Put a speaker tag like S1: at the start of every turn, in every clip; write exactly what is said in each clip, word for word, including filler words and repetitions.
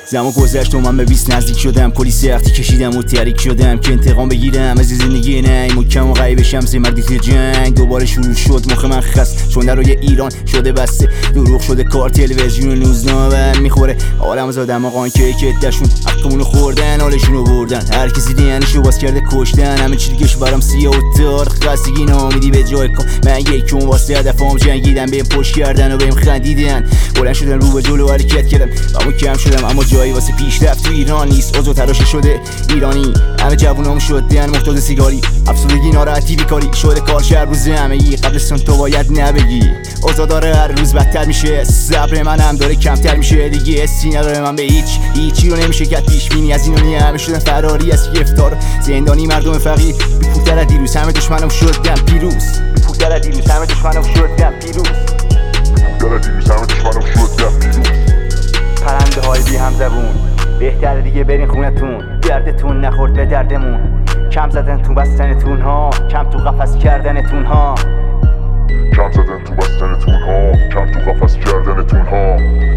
S1: زمان گذشت و من به بیست نزدیک شدم، کلی سختی کشیدم و تحریک شدم که انتقام بگیرم از زندگی نه محکم و غیب شمس مردی جنگ. دوباره شروع شد مخ من خست چون درای ایران شده بسته، دروغ شده کار تلویزیون و روزنامه میخوره عالم زادم آقان که کتشون حقمونو خوردن حالشونو بردن، هر کسی دهنشو باز کرده کشتن، همه چی دیگهش برام سیاه و تار، خستگی ناامیدی به جای کام. من یکم واسه هدفام جنگیدم، بهم پشت کردن و بهم خندیدن، بلند شدن رو به جلو حرکت کردم و کم شدم، اما جایی واسه پیشرفت تو ایران نیست. اوضاع تراشه شده ایرانی، همه جوونام شدن محتاج سیگاری، افسردگی ناراحتی بیکاری شده کار شهر روز همه ای، قبلستون تو باید نبگی. اوضاع داره هر روز بدتر میشه، صبر منم داره کمتر میشه دیگه، حسی نداره من به هیچ هیچی رو نمیشه کرد پیش بینی. از اینو نیه همه شدن فراری از گرفتار زندانی، مردم فقیر بی پولتر از دیروز، همه دشمنم شدن پیروز، بی پولتر از دیروز همه دشمنم شدن پیروز،
S2: در دیروز همه دشمنم شدن پیروز.
S1: پرنده های بی هم زبون بهتر دیگه برین خونتون، دردتون نخورد به دردمون، کم زدن تو بستنتون ها، کم تو قفس کردنتون ها،
S2: کم زدن تو بستنتون ها، کم تو قفس کردنتون ها.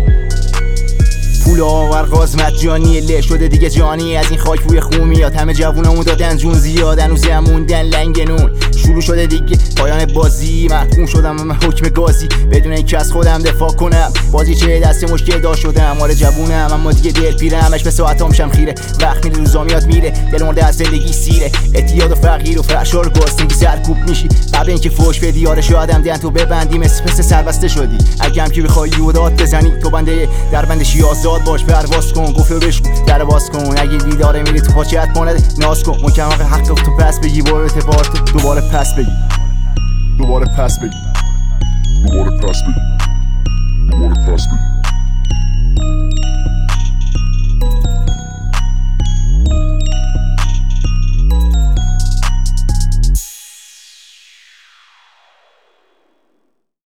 S1: پول آور قازمت جانی له شده دیگه جانی، از این خاک بوی خون میاد، همه جوونامون دادن جون زیاد، هنوز موندن لنگ نون. شروع شده دیگه پایان بازی، محکوم شدم من حکم گازی، بدون اینکه از خودم دفاع کنم، بازی چه دست مشکل داشت شدم، آره جوونم اما دیگه دل پیرم، اش به ساعتام شم خیره، وقت میره روزا میاد میره، دل مرده از زندگی سیره، اعتیاد و فقیر و فحشا رو گاستگی سرکوب میشی، قبل اینکه فوش بدی آره شایدم دهن تو ببندی، مثل پس سربسته شدی، اگه هم که بخوای و داد بزنی تو بنده در بندشی آزاد باش، پرواز کن گفته بشکن در باز کن، اگه دیداره میری تو پاچت ماند ناز کن، ممکن آقا حق تو پس بگی، برو اعتبارت دوباره پس بگی،
S2: دوباره پس بگی، دوباره پس بگی، دوباره پس بگی.